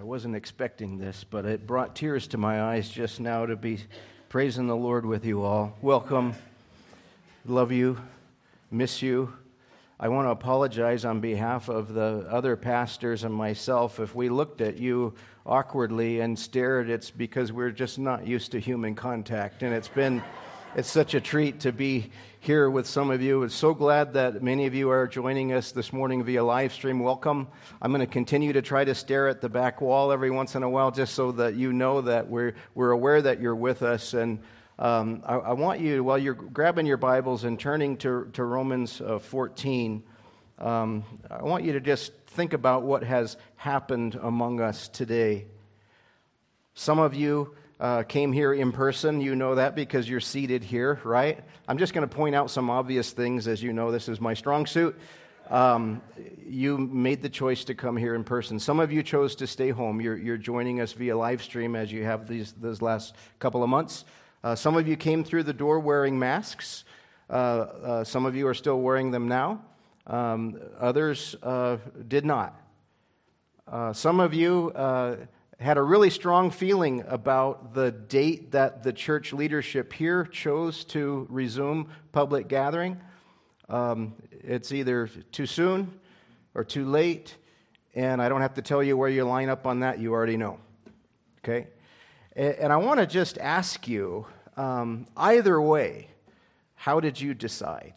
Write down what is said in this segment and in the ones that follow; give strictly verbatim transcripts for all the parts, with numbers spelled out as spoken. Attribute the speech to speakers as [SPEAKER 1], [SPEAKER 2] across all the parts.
[SPEAKER 1] I wasn't expecting this, but it brought tears to my eyes just now to be praising the Lord with you all. Welcome. Love you. Miss you. I want to apologize on behalf of the other pastors and myself. If we looked at you awkwardly and stared, it's because we're just not used to human contact. And it's been, it's such a treat to be here with some of you. I'm so glad that many of you are joining us this morning via live stream. Welcome. I'm going to continue to try to stare at the back wall every once in a while just so that you know that we're we're aware that you're with us. And um, I, I want you, while you're grabbing your Bibles and turning to, to Romans uh, fourteen, um, I want you to just think about what has happened among us today. Some of you Uh, came here in person. You know that because you're seated here, right? I'm just going to point out some obvious things. As you know, this is my strong suit. Um, you made the choice to come here in person. Some of you chose to stay home. You're, you're joining us via live stream as you have these these last couple of months. Uh, some of you came through the door wearing masks. Uh, uh, some of you are still wearing them now. Um, others uh, did not. Uh, some of you Uh, had a really strong feeling about the date that the church leadership here chose to resume public gathering. Um, it's either too soon or too late, and I don't have to tell you where you line up on that. You already know, okay? And, and I want to just ask you, um, either way, how did you decide?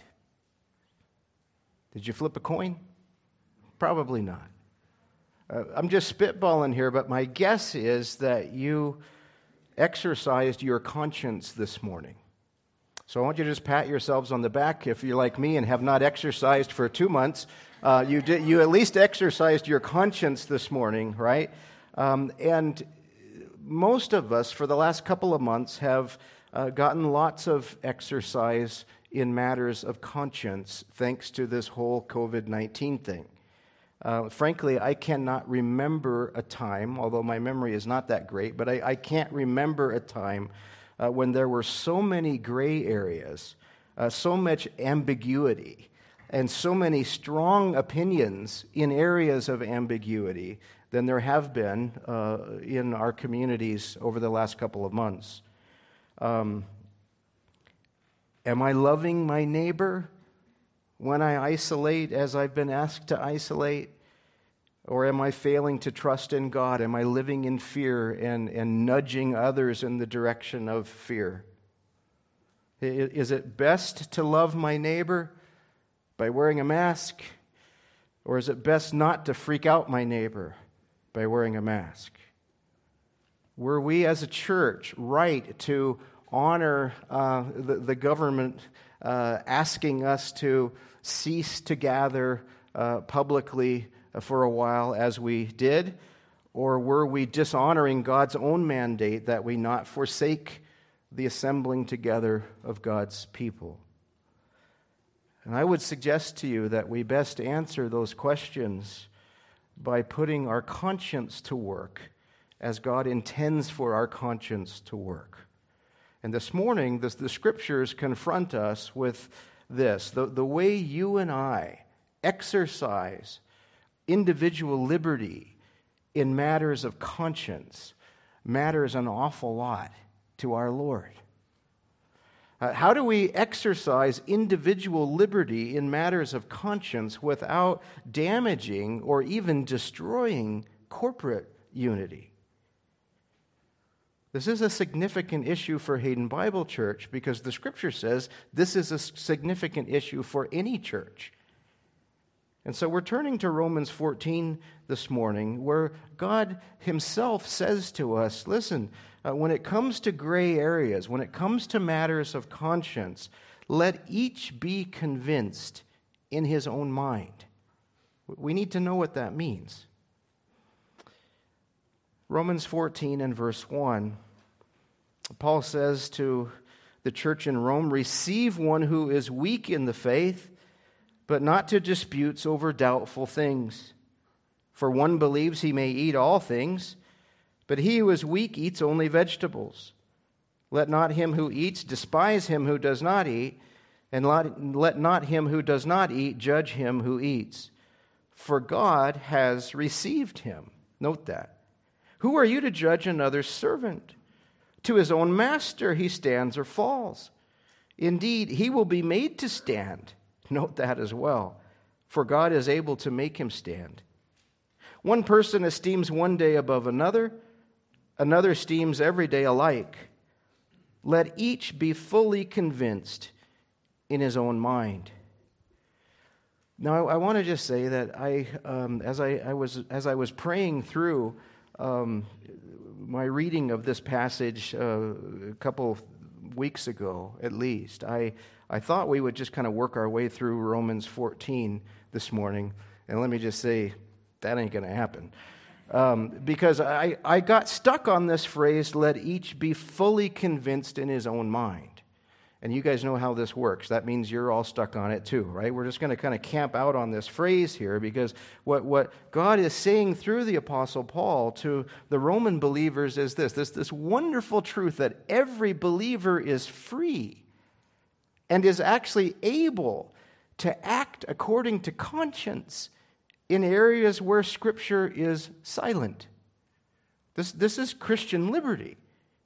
[SPEAKER 1] Did you flip a coin? Probably not. Uh, I'm just spitballing here, but my guess is that you exercised your conscience this morning. So I want you to just pat yourselves on the back. If you're like me and have not exercised for two months, uh, you did, you at least exercised your conscience this morning, right? Um, and most of us, for the last couple of months, have uh, gotten lots of exercise in matters of conscience, thanks to this whole covid nineteen thing. Uh, frankly, I cannot remember a time, although my memory is not that great, but I, I can't remember a time uh, when there were so many gray areas, uh, so much ambiguity, and so many strong opinions in areas of ambiguity than there have been uh, in our communities over the last couple of months. Um, am I loving my neighbor when I isolate as I've been asked to isolate? Or am I failing to trust in God? Am I living in fear and, and nudging others in the direction of fear? Is it best to love my neighbor by wearing a mask? Or is it best not to freak out my neighbor by wearing a mask? Were we as a church right to honor uh, the, the government uh, asking us to cease to gather uh, publicly for a while as we did? Or were we dishonoring God's own mandate that we not forsake the assembling together of God's people? And I would suggest to you that we best answer those questions by putting our conscience to work as God intends for our conscience to work. And this morning, the, the Scriptures confront us with this. The, the way you and I exercise individual liberty in matters of conscience matters an awful lot to our Lord. Uh, how do we exercise individual liberty in matters of conscience without damaging or even destroying corporate unity? This is a significant issue for Hayden Bible Church because the Scripture says this is a significant issue for any church. And so we're turning to Romans fourteen this morning, where God himself says to us, listen, uh, when it comes to gray areas, when it comes to matters of conscience, let each be convinced in his own mind. We need to know what that means. Romans fourteen and verse one, Paul says to the church in Rome, receive one who is weak in the faith, but not to disputes over doubtful things. For one believes he may eat all things, but he who is weak eats only vegetables. Let not him who eats despise him who does not eat, and let not him who does not eat judge him who eats. For God has received him. Note that. Who are you to judge another's servant? To his own master he stands or falls. Indeed, he will be made to stand. Note that as well, for God is able to make him stand. One person esteems one day above another, another esteems every day alike. Let each be fully convinced in his own mind. Now, I, I want to just say that I, um, as I, I was as I was praying through um, my reading of this passage uh, a couple weeks ago, at least, I I thought we would just kind of work our way through Romans fourteen this morning, and let me just say that ain't going to happen. Um, because I, I got stuck on this phrase, let each be fully convinced in his own mind. And you guys know how this works. That means you're all stuck on it too, right? We're just going to kind of camp out on this phrase here because what, what God is saying through the Apostle Paul to the Roman believers is this, this, this wonderful truth that every believer is free and is actually able to act according to conscience in areas where Scripture is silent. This, this is Christian liberty.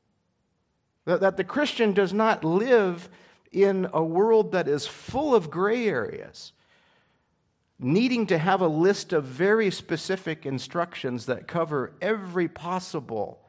[SPEAKER 1] That, that the Christian does not live in a world that is full of gray areas, needing to have a list of very specific instructions that cover every possible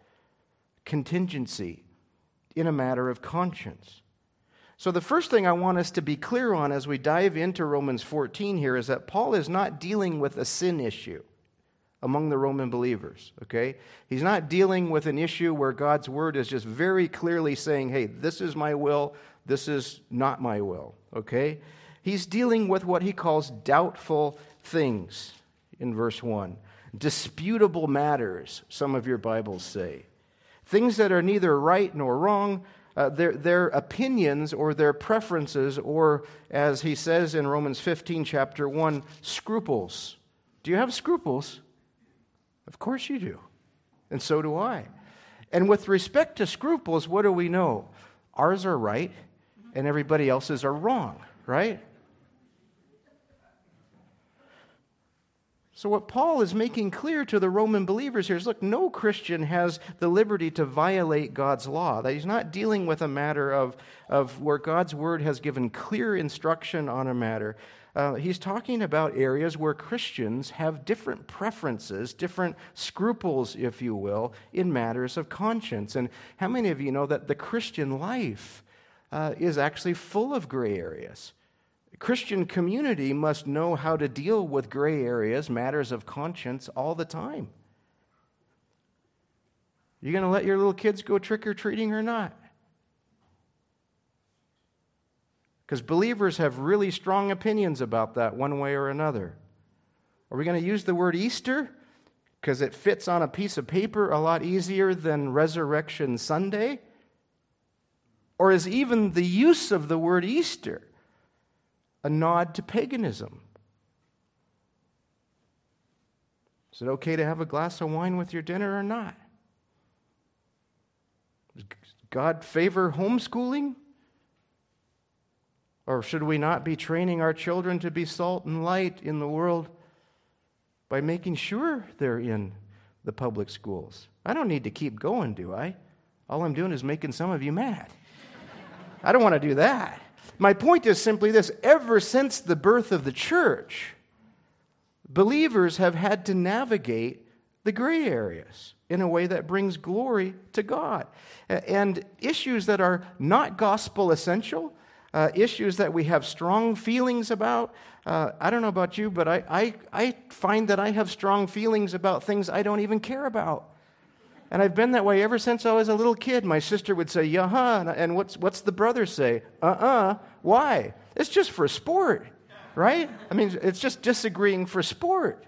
[SPEAKER 1] contingency in a matter of conscience. So the first thing I want us to be clear on as we dive into Romans fourteen here is that Paul is not dealing with a sin issue among the Roman believers, okay? He's not dealing with an issue where God's word is just very clearly saying, hey, this is my will, this is not my will, okay? He's dealing with what he calls doubtful things in verse one. Disputable matters, some of your Bibles say. Things that are neither right nor wrong, Uh, their, their opinions or their preferences, or as he says in Romans fifteen, chapter one, scruples. Do you have scruples? Of course you do. And so do I. And with respect to scruples, what do we know? Ours are right, and everybody else's are wrong, right? So what Paul is making clear to the Roman believers here is, look, no Christian has the liberty to violate God's law. That he's not dealing with a matter of, of where God's word has given clear instruction on a matter. Uh, he's talking about areas where Christians have different preferences, different scruples, if you will, in matters of conscience. And how many of you know that the Christian life uh, is actually full of gray areas? Christian community must know how to deal with gray areas, matters of conscience, all the time. You going to let your little kids go trick-or-treating or not? Because believers have really strong opinions about that one way or another. Are we going to use the word Easter because it fits on a piece of paper a lot easier than Resurrection Sunday? Or is even the use of the word Easter a nod to paganism? Is it okay to have a glass of wine with your dinner or not? Does God favor homeschooling? Or should we not be training our children to be salt and light in the world by making sure they're in the public schools? I don't need to keep going, do I? All I'm doing is making some of you mad. I don't want to do that. My point is simply this. Ever since the birth of the church, believers have had to navigate the gray areas in a way that brings glory to God. And issues that are not gospel essential, uh, issues that we have strong feelings about. Uh, I don't know about you, but I, I, I find that I have strong feelings about things I don't even care about. And I've been that way ever since I was a little kid. My sister would say, yeah-huh, and what's, what's the brother say? Uh-uh, why? It's just for sport, right? I mean, it's just disagreeing for sport.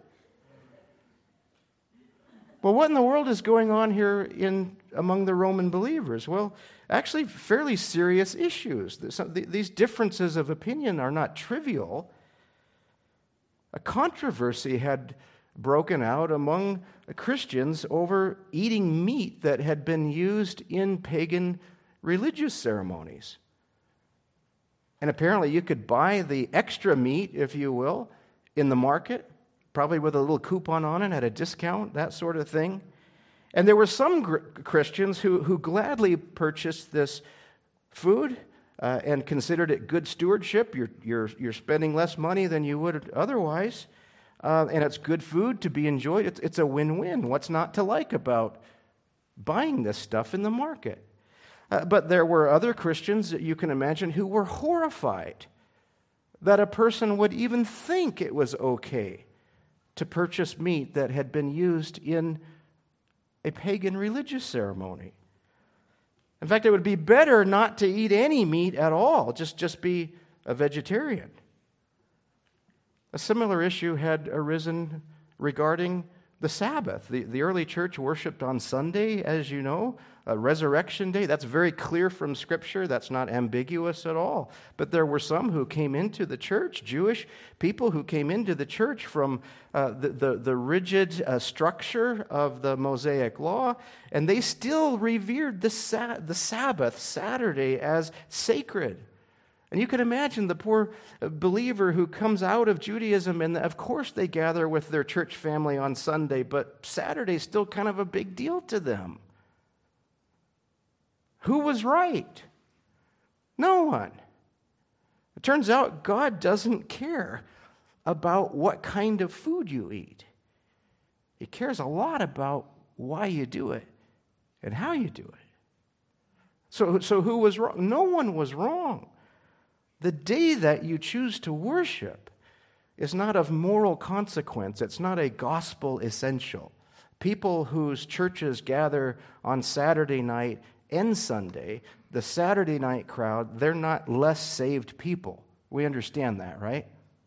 [SPEAKER 1] Well, what in the world is going on here in among the Roman believers? Well, actually, fairly serious issues. These differences of opinion are not trivial. A controversy had broken out among Christians over eating meat that had been used in pagan religious ceremonies. And apparently you could buy the extra meat, if you will, in the market, probably with a little coupon on it at a discount, that sort of thing. And there were some gr- Christians who, who gladly purchased this food uh, and considered it good stewardship. You're, you're, you're spending less money than you would otherwise, uh, and it's good food to be enjoyed. It's, it's a win-win. What's not to like about buying this stuff in the market? Uh, but there were other Christians that you can imagine who were horrified that a person would even think it was okay to purchase meat that had been used in a pagan religious ceremony. In fact, it would be better not to eat any meat at all, just, just be a vegetarian. A similar issue had arisen regarding the Sabbath. The, the early church worshiped on Sunday, as you know, a resurrection day. That's very clear from Scripture. That's not ambiguous at all. But there were some who came into the church, Jewish people who came into the church from uh, the, the, the rigid uh, structure of the Mosaic law, and they still revered the, sa- the Sabbath, Saturday, as sacred. And you can imagine the poor believer who comes out of Judaism, and of course they gather with their church family on Sunday, but Saturday's still kind of a big deal to them. Who was right? No one. It turns out God doesn't care about what kind of food you eat. He cares a lot about why you do it and how you do it. So, so who was wrong? No one was wrong. The day that you choose to worship is not of moral consequence. It's not a gospel essential. People whose churches gather on Saturday night and Sunday, the Saturday night crowd, they're not less saved people. We understand that, right?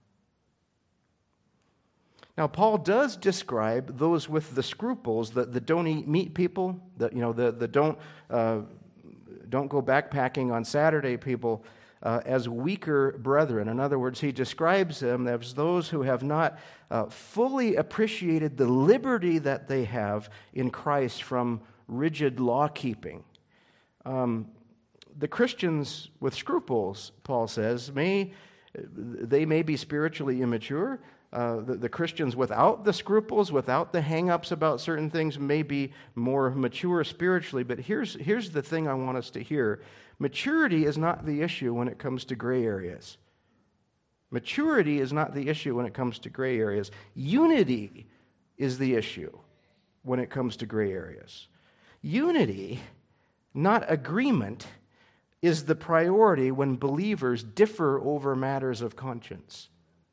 [SPEAKER 1] Now, Paul does describe those with the scruples, the, the don't eat meat people, the, you know, the, the don't, uh, don't go backpacking on Saturday people, Uh, as weaker brethren. In other words, he describes them as those who have not uh, fully appreciated the liberty that they have in Christ from rigid law-keeping. Um, the Christians with scruples, Paul says, may they may be spiritually immature. Uh, the, the Christians without the scruples, without the hang-ups about certain things, may be more mature spiritually. But here's, here's the thing I want us to hear. Maturity is not the issue when it comes to gray areas. Maturity is not the issue when it comes to gray areas. Unity is the issue when it comes to gray areas. Unity, not agreement, is the priority when believers differ over matters of conscience.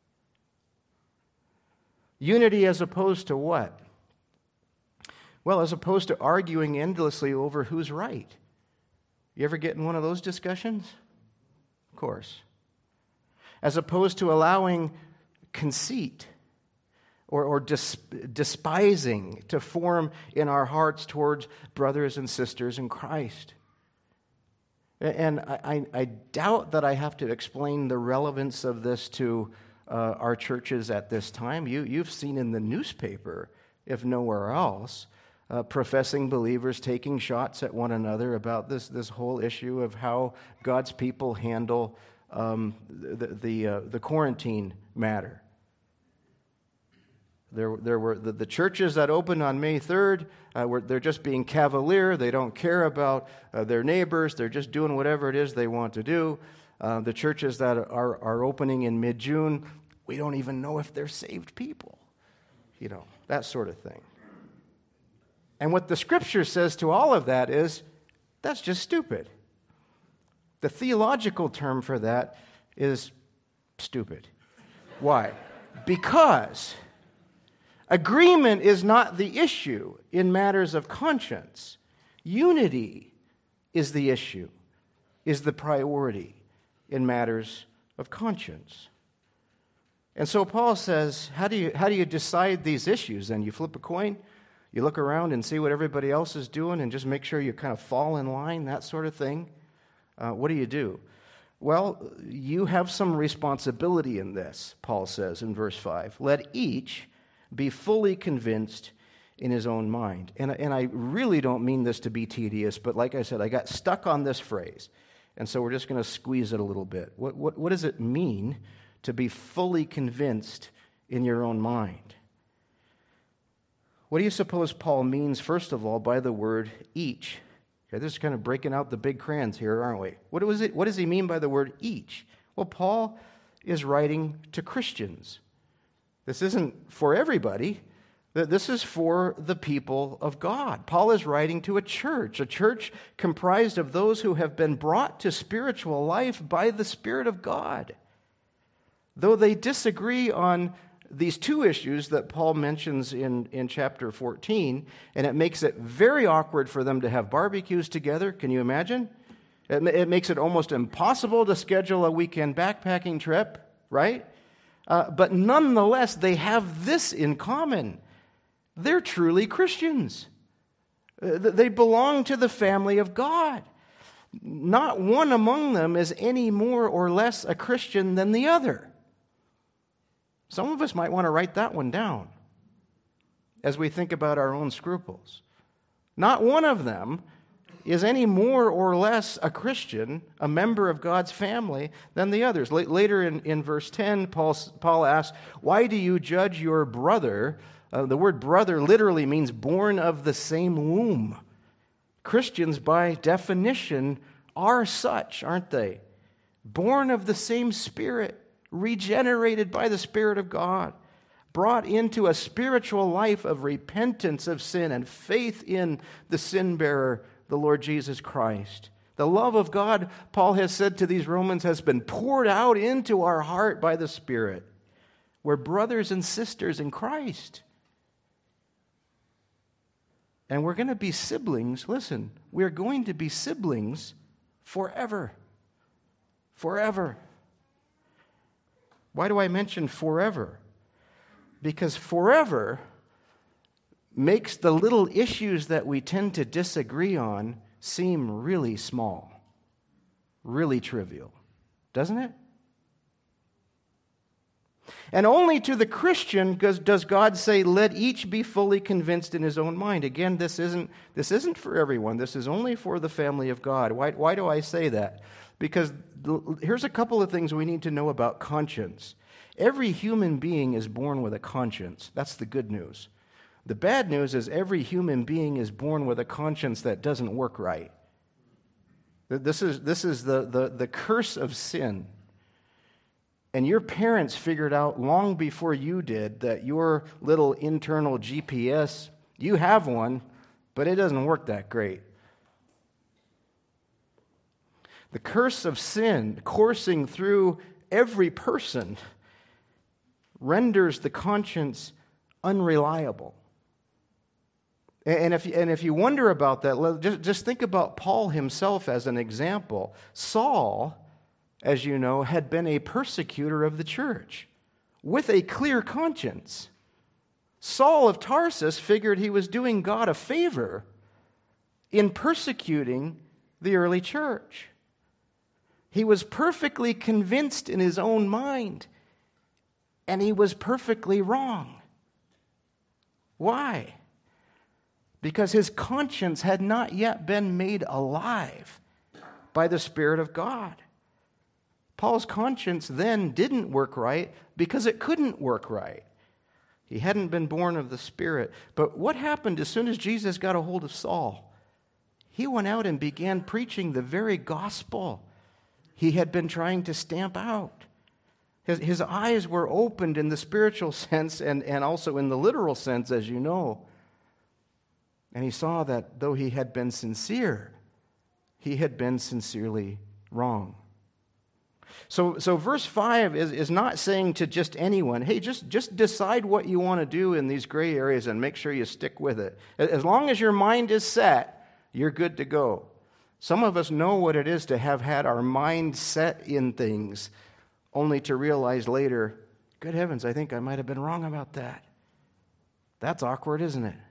[SPEAKER 1] Unity as opposed to what? Well, as opposed to arguing endlessly over who's right. You ever get in one of those discussions? Of course. As opposed to allowing conceit or, or dis, despising to form in our hearts towards brothers and sisters in Christ. And I, I, I doubt that I have to explain the relevance of this to uh, our churches at this time. You, you've seen in the newspaper, if nowhere else, Uh, professing believers taking shots at one another about this, this whole issue of how God's people handle um, the the, uh, the quarantine matter. There, there were the, the churches that opened on May third. Uh, were they're just being cavalier. They don't care about uh, their neighbors. They're just doing whatever it is they want to do. Uh, the churches that are are opening in mid-June, we don't even know if they're saved people. You know, that sort of thing. And what the Scripture says to all of that is, that's just stupid. The theological term for that is stupid. Why? Because agreement is not the issue in matters of conscience. Unity is the issue, is the priority in matters of conscience. And so Paul says, how do you, how do you decide these issues? Then you flip a coin? You look around and see what everybody else is doing and just make sure you kind of fall in line, that sort of thing. Uh, what do you do? Well, you have some responsibility in this, Paul says in verse five. Let each be fully convinced in his own mind. And, and I really don't mean this to be tedious, but like I said, I got stuck on this phrase. And so we're just going to squeeze it a little bit. What, what, what does it mean to be fully convinced in your own mind? What do you suppose Paul means, first of all, by the word each? Okay, this is kind of breaking out the big crayons here, aren't we? What, was it, what does he mean by the word each? Well, Paul is writing to Christians. This isn't for everybody. This is for the people of God. Paul is writing to a church, a church comprised of those who have been brought to spiritual life by the Spirit of God. Though they disagree on these two issues that Paul mentions in, in chapter fourteen, and it makes it very awkward for them to have barbecues together. Can you imagine? It, it makes it almost impossible to schedule a weekend backpacking trip, right? Uh, but nonetheless, they have this in common. They're truly Christians. Uh, they belong to the family of God. Not one among them is any more or less a Christian than the other. Some of us might want to write that one down as we think about our own scruples. Not one of them is any more or less a Christian, a member of God's family, than the others. Later in, in verse ten, Paul, Paul asks, why do you judge your brother? Uh, the word brother literally means born of the same womb. Christians, by definition, are such, aren't they? Born of the same Spirit, regenerated by the Spirit of God, brought into a spiritual life of repentance of sin and faith in the sin-bearer, the Lord Jesus Christ. The love of God, Paul has said to these Romans, has been poured out into our heart by the Spirit. We're brothers and sisters in Christ. And we're going to be siblings. Listen, we're going to be siblings forever. Forever. Why do I mention forever? Because forever makes the little issues that we tend to disagree on seem really small, really trivial, doesn't it? And only to the Christian does God say, let each be fully convinced in his own mind. Again, this isn't, this isn't for everyone. This is only for the family of God. Why, why do I say that? Because here's a couple of things we need to know about conscience. Every human being is born with a conscience. That's the good news. The bad news is every human being is born with a conscience that doesn't work right. This is, this is the, the, the curse of sin. And your parents figured out long before you did that your little internal G P S, you have one, but it doesn't work that great. The curse of sin coursing through every person renders the conscience unreliable. And if, and if you wonder about that, just, just think about Paul himself as an example. Saul, as you know, had been a persecutor of the church with a clear conscience. Saul of Tarsus figured he was doing God a favor in persecuting the early church. He was perfectly convinced in his own mind, and he was perfectly wrong. Why? Because his conscience had not yet been made alive by the Spirit of God. Paul's conscience then didn't work right because it couldn't work right. He hadn't been born of the Spirit. But what happened as soon as Jesus got a hold of Saul? He went out and began preaching the very gospel he had been trying to stamp out. His, his eyes were opened in the spiritual sense and, and also in the literal sense, as you know. And he saw that though he had been sincere, he had been sincerely wrong. So, so verse five is, is not saying to just anyone, hey, just, just decide what you want to do in these gray areas and make sure you stick with it. As long as your mind is set, you're good to go. Some of us know what it is to have had our mind set in things, only to realize later, good heavens, I think I might have been wrong about that. That's awkward, isn't it?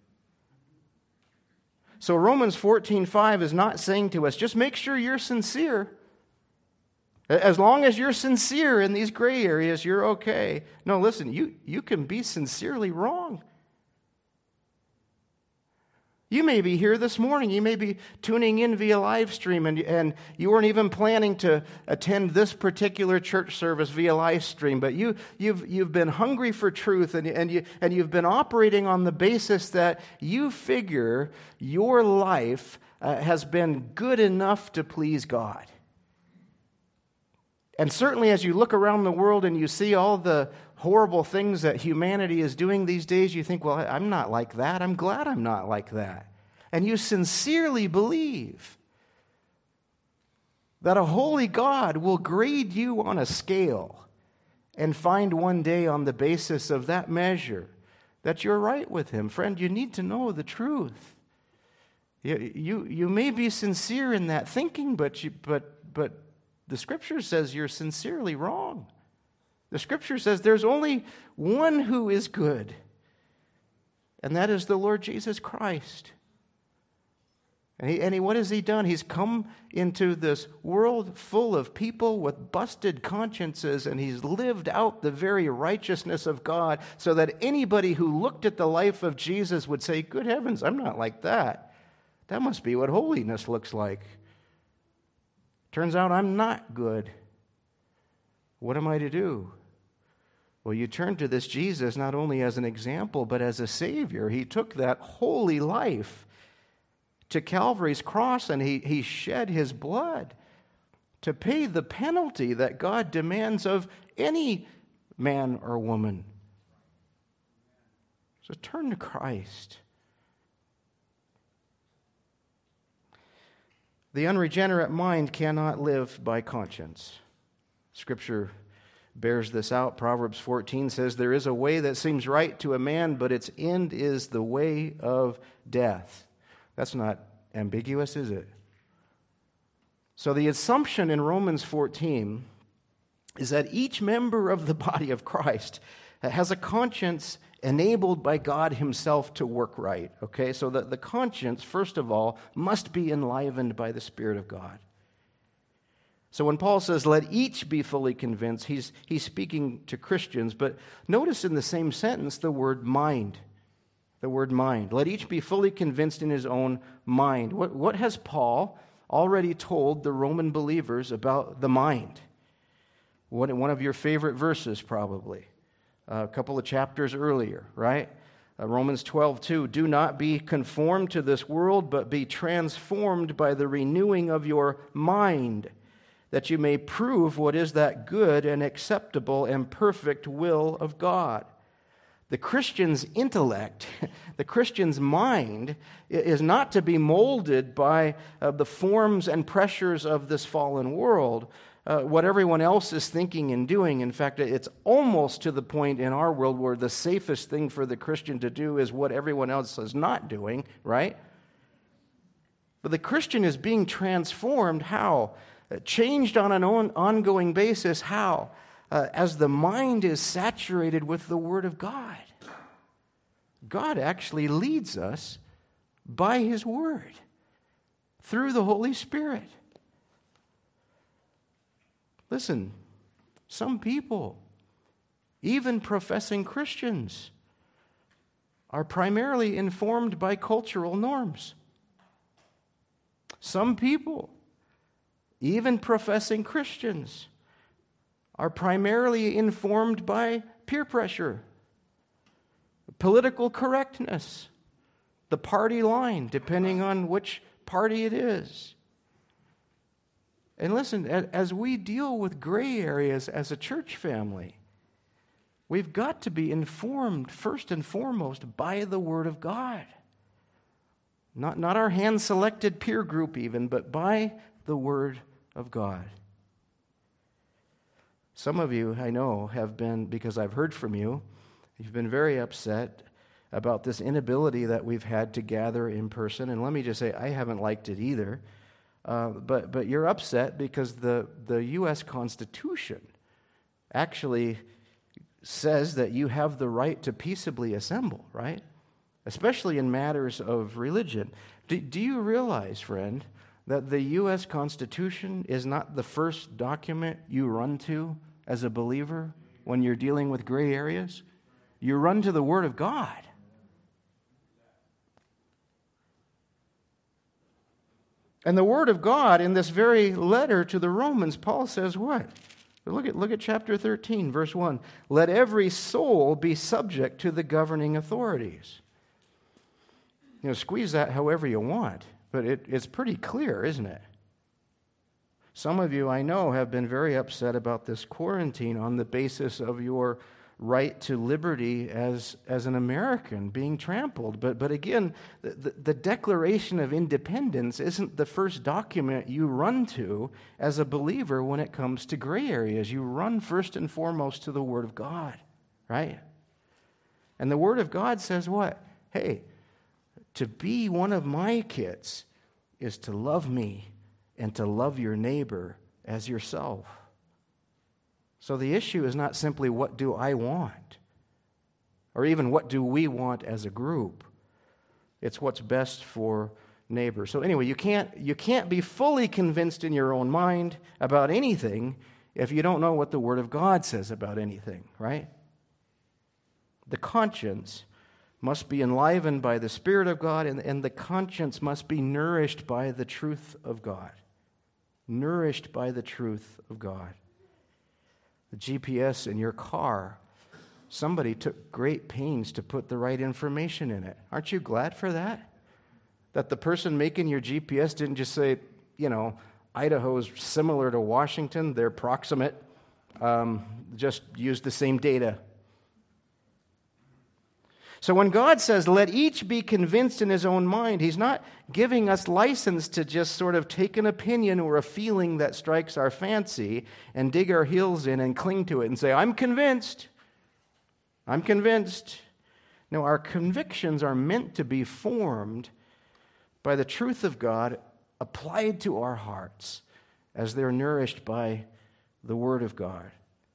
[SPEAKER 1] So Romans fourteen five is not saying to us, just make sure you're sincere. As long as you're sincere in these gray areas, you're okay. No, listen, you, you can be sincerely wrong. You may be here this morning. You may be tuning in via live stream, and, and you weren't even planning to attend this particular church service via live stream, but you, you've, you've been hungry for truth, and, and, you, and you've been operating on the basis that you figure your life uh, has been good enough to please God. And certainly as you look around the world and you see all the horrible things that humanity is doing these days, you think, well, I'm not like that. I'm glad I'm not like that. And you sincerely believe that a holy God will grade you on a scale and find one day on the basis of that measure that you're right with Him. Friend, you need to know the truth. You, you, you may be sincere in that thinking, but you, but but the Scripture says you're sincerely wrong. The Scripture says there's only one who is good, and that is the Lord Jesus Christ. And, he, and he, what has He done? He's come into this world full of people with busted consciences, and He's lived out the very righteousness of God so that anybody who looked at the life of Jesus would say, good heavens, I'm not like that. That must be what holiness looks like. Turns out I'm not good. What am I to do? Well, you turn to this Jesus not only as an example, but as a Savior. He took that holy life to Calvary's cross, and he, he shed His blood to pay the penalty that God demands of any man or woman. So turn to Christ. The unregenerate mind cannot live by conscience. Scripture bears this out. Proverbs fourteen says, there is a way that seems right to a man, but its end is the way of death. That's not ambiguous, is it? So the assumption in Romans fourteen is that each member of the body of Christ has a conscience enabled by God Himself to work right. Okay, so that the conscience, first of all, must be enlivened by the Spirit of God. So when Paul says, let each be fully convinced, he's, he's speaking to Christians, but notice in the same sentence the word mind. The word mind. Let each be fully convinced in his own mind. What, what has Paul already told the Roman believers about the mind? One, one of your favorite verses, probably. Uh, a couple of chapters earlier, right? Uh, Romans twelve two, do not be conformed to this world, but be transformed by the renewing of your mind, that you may prove what is that good and acceptable and perfect will of God. The Christian's intellect, the Christian's mind, is not to be molded by uh, the forms and pressures of this fallen world, uh, what everyone else is thinking and doing. In fact, it's almost to the point in our world where the safest thing for the Christian to do is what everyone else is not doing, right? But the Christian is being transformed. How? Uh, changed on an on, ongoing basis. How? Uh, as the mind is saturated with the Word of God. God actually leads us by His Word through the Holy Spirit. Listen, some people, even professing Christians, are primarily informed by cultural norms. Some people, even professing Christians, are primarily informed by peer pressure, political correctness, the party line, depending on which party it is. And listen, as we deal with gray areas as a church family, we've got to be informed first and foremost by the Word of God. Not, not our hand-selected peer group even, but by the Word of God. Some of you, I know, have been, because I've heard from you, you've been very upset about this inability that we've had to gather in person. And let me just say, I haven't liked it either. Uh, but but you're upset because the, the U S Constitution actually says that you have the right to peaceably assemble, right? Especially in matters of religion. Do, do you realize, friend, that the U S Constitution is not the first document you run to as a believer when you're dealing with gray areas? You run to the Word of God. And the Word of God, in this very letter to the Romans, Paul says what? Look at, look at chapter thirteen, verse one. Let every soul be subject to the governing authorities. You know, squeeze that however you want, but it, it's pretty clear, isn't it? Some of you, I know, have been very upset about this quarantine on the basis of your right to liberty as, as an American being trampled. But, but again, the, the Declaration of Independence isn't the first document you run to as a believer when it comes to gray areas. You run first and foremost to the Word of God, right? And the Word of God says what? Hey, to be one of my kids is to love me and to love your neighbor as yourself. So the issue is not simply what do I want, or even what do we want as a group. It's what's best for neighbor. So anyway, you can't, you can't be fully convinced in your own mind about anything if you don't know what the Word of God says about anything, right? The conscience must be enlivened by the Spirit of God, and, and the conscience must be nourished by the truth of God. Nourished by the truth of God. The G P S in your car, somebody took great pains to put the right information in it. Aren't you glad for that? That the person making your G P S didn't just say, you know, Idaho's similar to Washington, they're proximate, um, just use the same data. So when God says, let each be convinced in his own mind, he's not giving us license to just sort of take an opinion or a feeling that strikes our fancy and dig our heels in and cling to it and say, I'm convinced. I'm convinced. No, our convictions are meant to be formed by the truth of God applied to our hearts as they're nourished by the Word of God.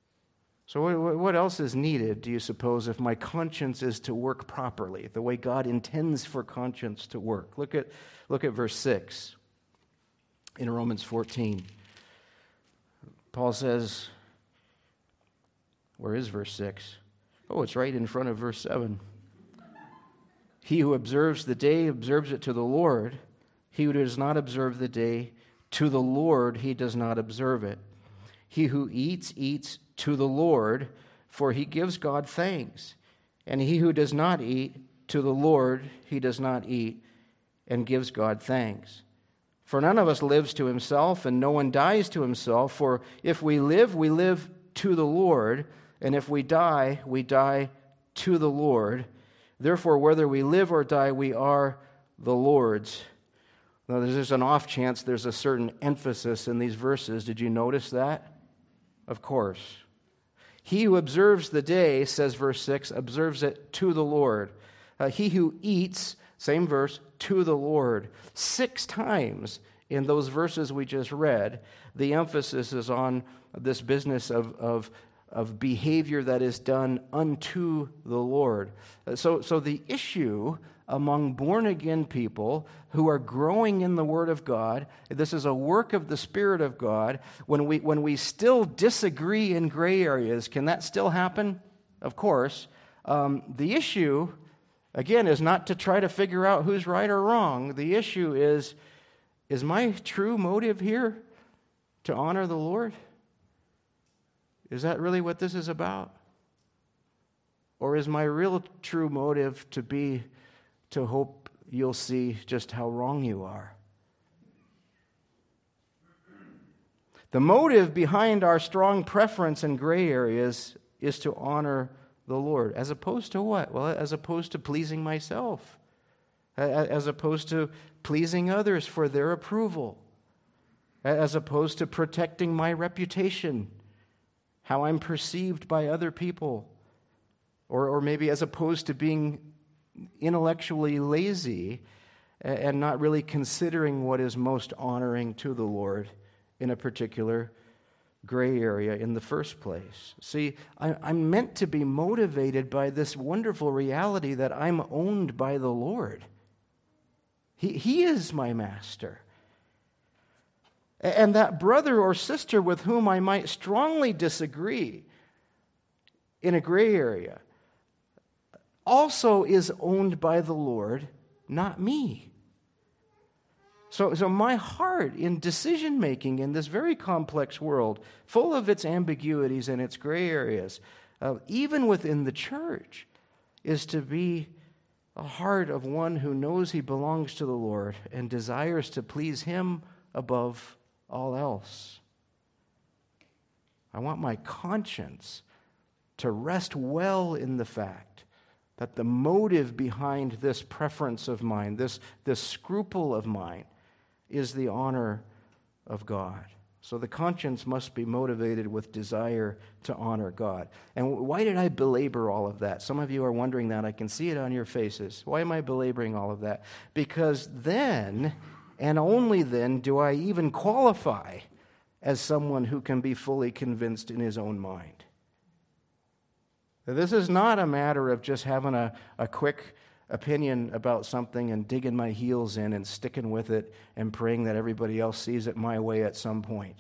[SPEAKER 1] So what else is needed, do you suppose, if my conscience is to work properly, the way God intends for conscience to work? Look at, look at verse six in Romans fourteen. Paul says, where is verse six? Oh, it's right in front of verse seven. He who observes the day observes it to the Lord. He who does not observe the day, to the Lord he does not observe it. He who eats, eats to the Lord, for he gives God thanks. And he who does not eat, to the Lord he does not eat, and gives God thanks. For none of us lives to himself, and no one dies to himself. For if we live, we live to the Lord, and if we die, we die to the Lord. Therefore, whether we live or die, we are the Lord's. Now, there's just an off chance there's a certain emphasis in these verses. Did you notice that? Of course. He who observes the day, says verse six, observes it to the Lord. Uh, he who eats, same verse, to the Lord. Six times in those verses we just read, the emphasis is on this business of, of, of behavior that is done unto the Lord. Uh, so, so the issue among born-again people who are growing in the Word of God, this is a work of the Spirit of God. When we, when we still disagree in gray areas, can that still happen? Of course. Um, the issue, again, is not to try to figure out who's right or wrong. The issue is, is my true motive here to honor the Lord? Is that really what this is about? Or is my real true motive to be to hope you'll see just how wrong you are? The motive behind our strong preference in gray areas is to honor the Lord. As opposed to what? Well, as opposed to pleasing myself. As opposed to pleasing others for their approval. As opposed to protecting my reputation. How I'm perceived by other people. Or, or maybe as opposed to being intellectually lazy and not really considering what is most honoring to the Lord in a particular gray area in the first place. See, I, I'm meant to be motivated by this wonderful reality that I'm owned by the Lord. He, he is my master. And that brother or sister with whom I might strongly disagree in a gray area also is owned by the Lord, not me. So, so my heart in decision-making in this very complex world, full of its ambiguities and its gray areas, uh, even within the church, is to be a heart of one who knows he belongs to the Lord and desires to please him above all else. I want my conscience to rest well in the fact that the motive behind this preference of mine, this, this scruple of mine, is the honor of God. So the conscience must be motivated with desire to honor God. And why did I belabor all of that? Some of you are wondering that. I can see it on your faces. Why am I belaboring all of that? Because then, and only then, do I even qualify as someone who can be fully convinced in his own mind. This is not a matter of just having a, a quick opinion about something and digging my heels in and sticking with it and praying that everybody else sees it my way at some point.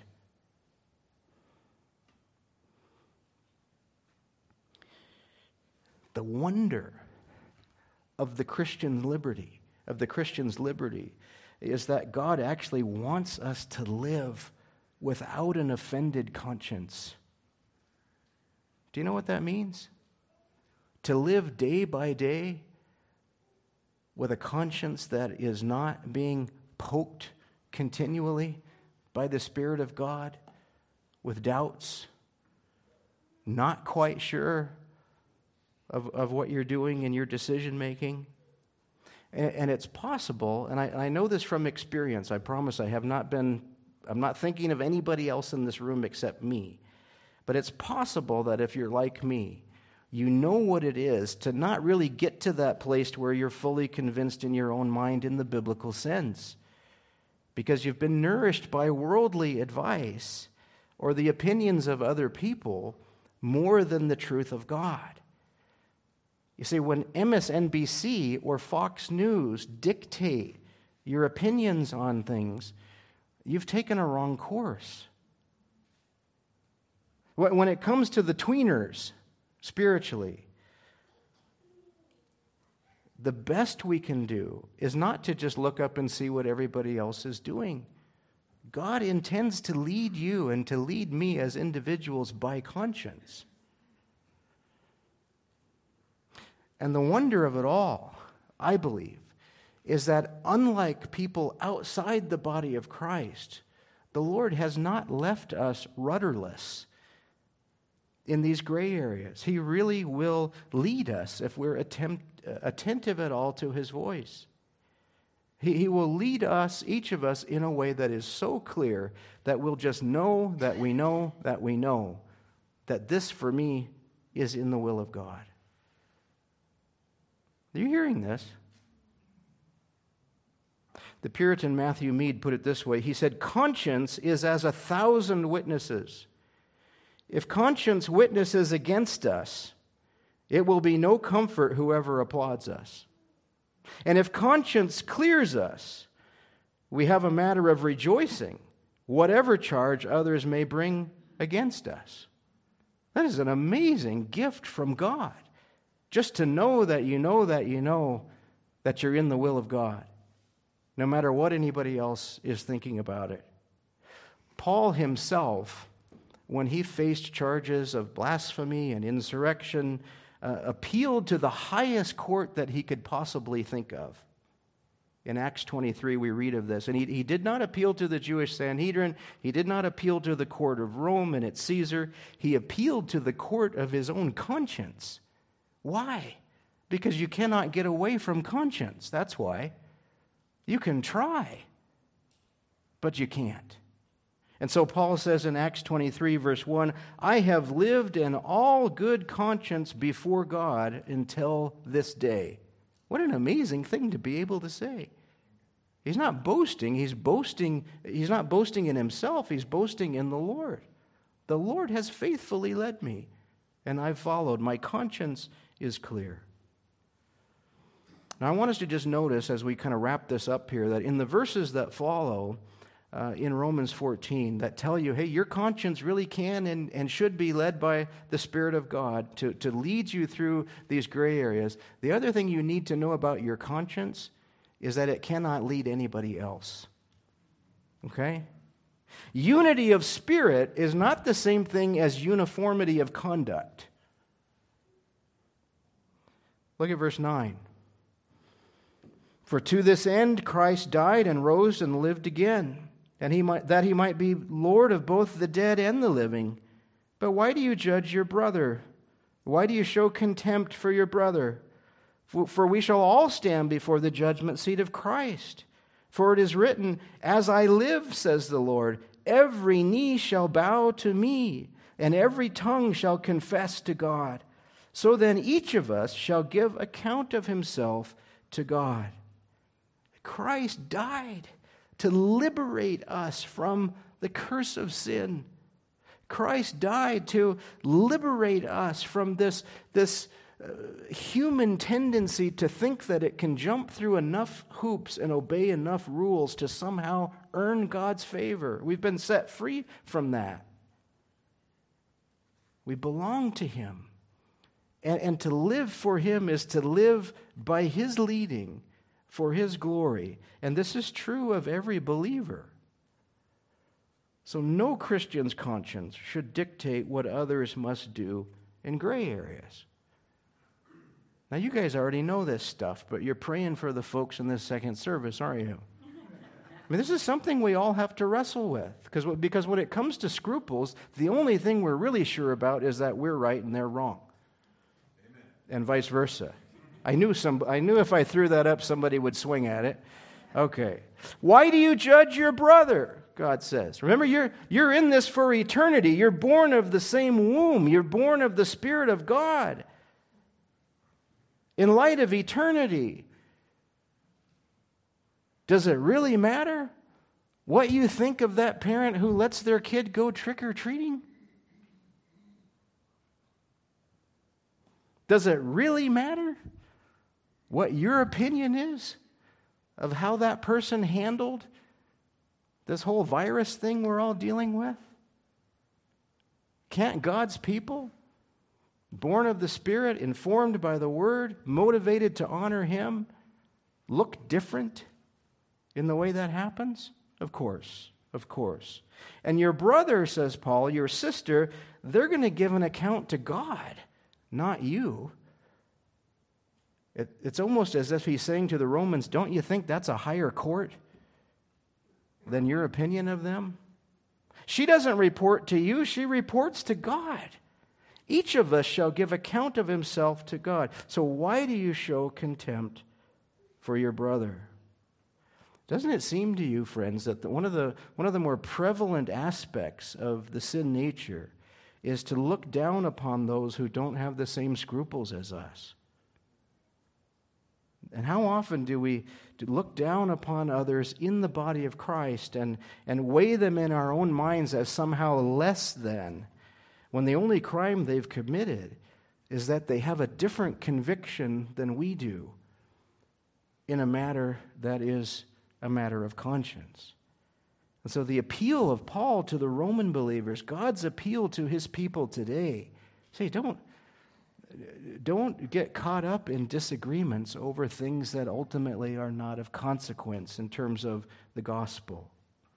[SPEAKER 1] The wonder of the Christian liberty, of the Christian's liberty, is that God actually wants us to live without an offended conscience. Do you know what that means? To live day by day with a conscience that is not being poked continually by the Spirit of God, with doubts, not quite sure of, of what you're doing in your decision making. And, and it's possible, and I, I know this from experience, I promise I have not been, I'm not thinking of anybody else in this room except me, but it's possible that if you're like me, you know what it is to not really get to that place where you're fully convinced in your own mind in the biblical sense, because you've been nourished by worldly advice or the opinions of other people more than the truth of God. You see, when M S N B C or Fox News dictate your opinions on things, you've taken a wrong course. When it comes to the tweeners, spiritually, the best we can do is not to just look up and see what everybody else is doing. God intends to lead you and to lead me as individuals by conscience. And the wonder of it all, I believe, is that unlike people outside the body of Christ, the Lord has not left us rudderless in these gray areas. He really will lead us if we're attempt, attentive at all to his voice. He, he will lead us, each of us, in a way that is so clear that we'll just know that we know that we know that this, for me, is in the will of God. Are you hearing this? The Puritan Matthew Mead put it this way. He said, "Conscience is as a thousand witnesses. If conscience witnesses against us, it will be no comfort whoever applauds us. And if conscience clears us, we have a matter of rejoicing, whatever charge others may bring against us." That is an amazing gift from God, just to know that you know that you know that you're in the will of God, no matter what anybody else is thinking about it. Paul himself, when he faced charges of blasphemy and insurrection, uh, appealed to the highest court that he could possibly think of. In Acts twenty-three, we read of this. And he, he did not appeal to the Jewish Sanhedrin. He did not appeal to the court of Rome and its Caesar. He appealed to the court of his own conscience. Why? Because you cannot get away from conscience. That's why. You can try, but you can't. And so Paul says in Acts twenty-three, verse one, "I have lived in all good conscience before God until this day." What an amazing thing to be able to say. He's not boasting, he's boasting, he's not boasting in himself, he's boasting in the Lord. The Lord has faithfully led me, and I've followed. My conscience is clear. Now I want us to just notice as we kind of wrap this up here that in the verses that follow, Uh, in Romans fourteen, that tell you, hey, your conscience really can and, and should be led by the Spirit of God to, to lead you through these gray areas. The other thing you need to know about your conscience is that it cannot lead anybody else Okay? Unity of spirit is not the same thing as uniformity of conduct. Look at verse nine. For to this end Christ died and rose and lived again, and he might, that he might be Lord of both the dead and the living. But why do you judge your brother? Why do you show contempt for your brother? For, for we shall all stand before the judgment seat of Christ. For it is written, As I live, says the Lord, every knee shall bow to me, and every tongue shall confess to God. So then each of us shall give account of himself to God. Christ died to liberate us from the curse of sin. Christ died to liberate us from this, this uh, human tendency to think that it can jump through enough hoops and obey enough rules to somehow earn God's favor. We've been set free from that. We belong to him. And, and to live for him is to live by his leading for his glory. And this is true of every believer. So no Christian's conscience should dictate what others must do in gray areas. Now you guys already know this stuff, but you're praying for the folks in this second service, aren't you? I mean, this is something we all have to wrestle with. Because, because when it comes to scruples, the only thing we're really sure about is that we're right and they're wrong. Amen. And vice versa. I knew some. I knew if I threw that up, somebody would swing at it. Okay. Why do you judge your brother? God says. Remember, you're, you're in this for eternity. You're born of the same womb. You're born of the Spirit of God. In light of eternity, does it really matter what you think of that parent who lets their kid go trick-or-treating? Does it really matter what your opinion is of how that person handled this whole virus thing we're all dealing with? Can't God's people, born of the Spirit, informed by the Word, motivated to honor him, look different in the way that happens? Of course, of course. And your brother, says Paul, your sister, they're going to give an account to God, not you. It, it's almost as if he's saying to the Romans, don't you think that's a higher court than your opinion of them? She doesn't report to you, she reports to God. Each of us shall give account of himself to God. So why do you show contempt for your brother? Doesn't it seem to you, friends, that the, one of the one of the more prevalent aspects of the sin nature is to look down upon those who don't have the same scruples as us? And how often do we look down upon others in the body of Christ and, and weigh them in our own minds as somehow less than, when the only crime they've committed is that they have a different conviction than we do in a matter that is a matter of conscience? And so the appeal of Paul to the Roman believers, God's appeal to his people today, say, don't, don't get caught up in disagreements over things that ultimately are not of consequence in terms of the gospel.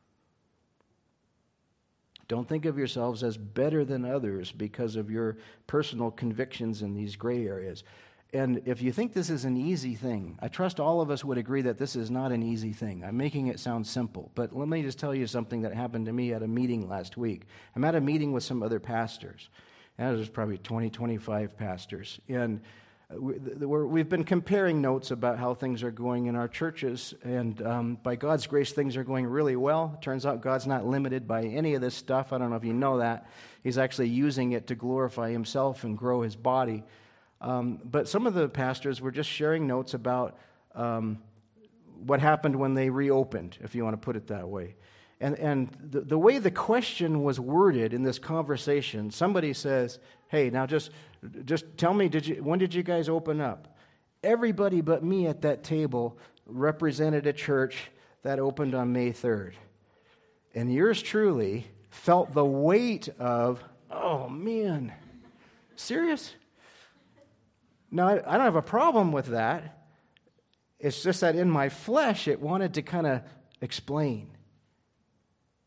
[SPEAKER 1] Don't think of yourselves as better than others because of your personal convictions in these gray areas. And if you think this is an easy thing, I trust all of us would agree that this is not an easy thing. I'm making it sound simple. But let me just tell you something that happened to me at a meeting last week. I'm at a meeting with some other pastors. And there's probably twenty, twenty-five pastors. And we're, we've been comparing notes about how things are going in our churches. And um, by God's grace, things are going really well. Turns out God's not limited by any of this stuff. I don't know if you know that. He's actually using it to glorify himself and grow his body. Um, but some of the pastors were just sharing notes about um, what happened when they reopened, if you want to put it that way. And and the, the way the question was worded in this conversation, somebody says, hey, now just just tell me, did you when did you guys open up? Everybody but me at that table represented a church that opened on May third. And yours truly felt the weight of, oh, man, serious? Now, I, I don't have a problem with that. It's just that in my flesh, it wanted to kind of explain.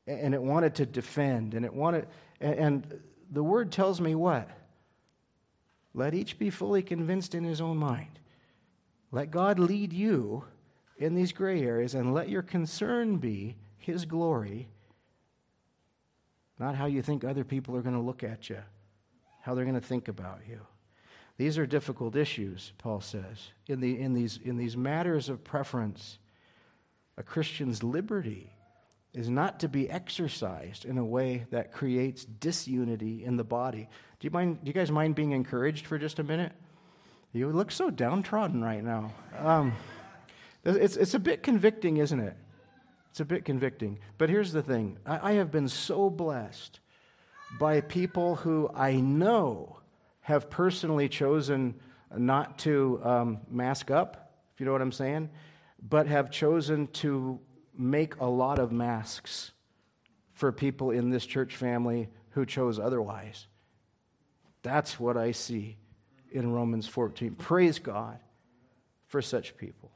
[SPEAKER 1] and it wanted to defend, and it wanted, and the word tells me what? Let each be fully convinced in his own mind. Let God lead you in these gray areas, and let your concern be his glory, not how you think other people are going to look at you, how they're going to think about you. These are difficult issues, Paul says. In, the, in, these, in these matters of preference, a Christian's liberty is not to be exercised in a way that creates disunity in the body. Do you mind? Do you guys mind being encouraged for just a minute? You look so downtrodden right now. Um, it's it's a bit convicting, isn't it? It's a bit convicting. But here's the thing: I, I have been so blessed by people who I know have personally chosen not to um, mask up, if you know what I'm saying, but have chosen to make a lot of masks for people in this church family who chose otherwise. That's what I see in Romans fourteen. Praise God for such people.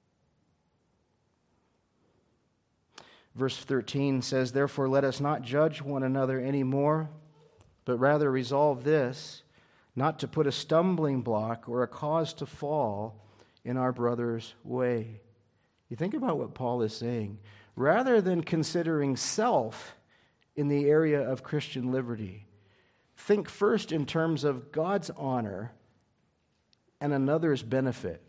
[SPEAKER 1] Verse thirteen says, "Therefore let us not judge one another anymore, but rather resolve this, not to put a stumbling block or a cause to fall in our brother's way." You think about what Paul is saying. Rather than considering self in the area of Christian liberty, think first in terms of God's honor and another's benefit.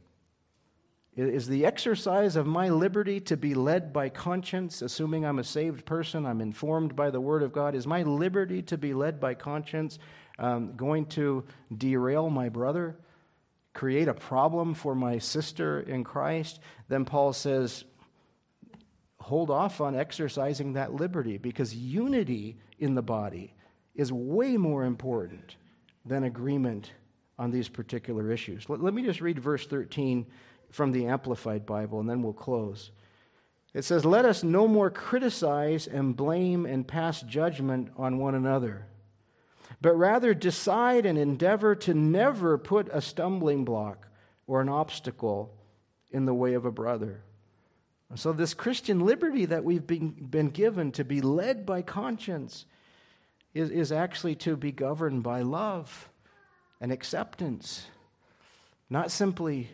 [SPEAKER 1] Is the exercise of my liberty to be led by conscience, assuming I'm a saved person, I'm informed by the Word of God? Is my liberty to be led by conscience um, going to derail my brother, create a problem for my sister in Christ? Then Paul says, hold off on exercising that liberty, because unity in the body is way more important than agreement on these particular issues. Let, let me just read verse thirteen from the Amplified Bible, and then we'll close. It says, "Let us no more criticize and blame and pass judgment on one another, but rather decide and endeavor to never put a stumbling block or an obstacle in the way of a brother." So this Christian liberty that we've been, been given to be led by conscience is, is actually to be governed by love and acceptance, not simply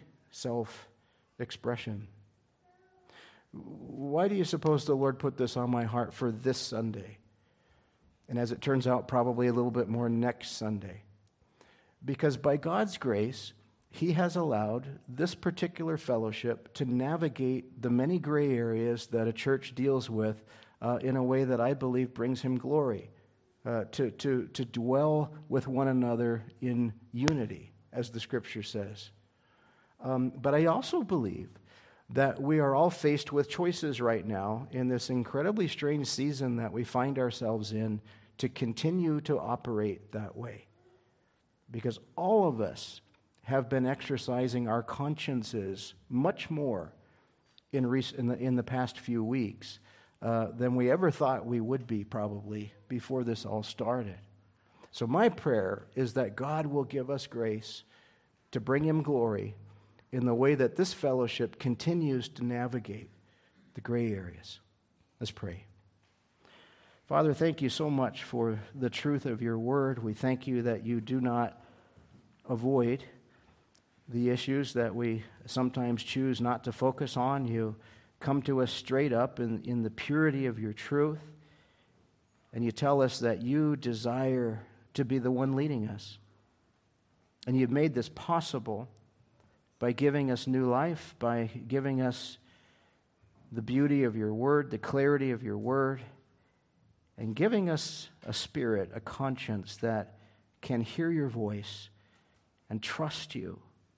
[SPEAKER 1] self-expression. Why do you suppose the Lord put this on my heart for this Sunday? And as it turns out, probably a little bit more next Sunday. Because by God's grace, He has allowed this particular fellowship to navigate the many gray areas that a church deals with uh, in a way that I believe brings Him glory, uh, to, to, to dwell with one another in unity, as the Scripture says. Um, but I also believe that we are all faced with choices right now in this incredibly strange season that we find ourselves in to continue to operate that way. Because all of us have been exercising our consciences much more in, rec- in, the, in the past few weeks uh, than we ever thought we would be probably before this all started. So my prayer is that God will give us grace to bring Him glory in the way that this fellowship continues to navigate the gray areas. Let's pray. Father, thank you so much for the truth of your word. We thank you that you do not avoid the issues that we sometimes choose not to focus on. You come to us straight up in, in the purity of your truth, and you tell us that you desire to be the one leading us. And you've made this possible by giving us new life, by giving us the beauty of your word, the clarity of your word, and giving us a spirit, a conscience that can hear your voice and trust you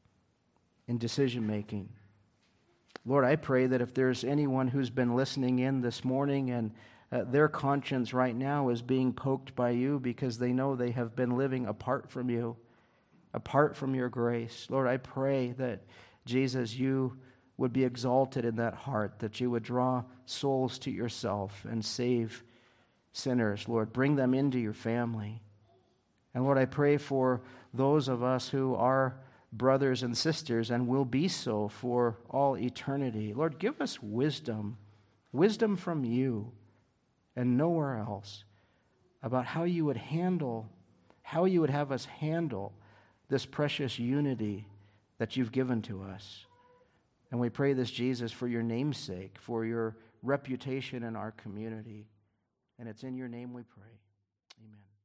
[SPEAKER 1] in decision-making. Lord, I pray that if there's anyone who's been listening in this morning and uh, their conscience right now is being poked by you because they know they have been living apart from you, apart from your grace. Lord, I pray that, Jesus, you would be exalted in that heart, that you would draw souls to yourself and save sinners. Lord, bring them into your family. And Lord, I pray for those of us who are brothers and sisters and will be so for all eternity. Lord, give us wisdom, wisdom from you, and nowhere else about how you would handle, how you would have us handle this precious unity that you've given to us. And we pray this, Jesus, for your name's sake, for your reputation in our community. And it's in your name we pray. Amen.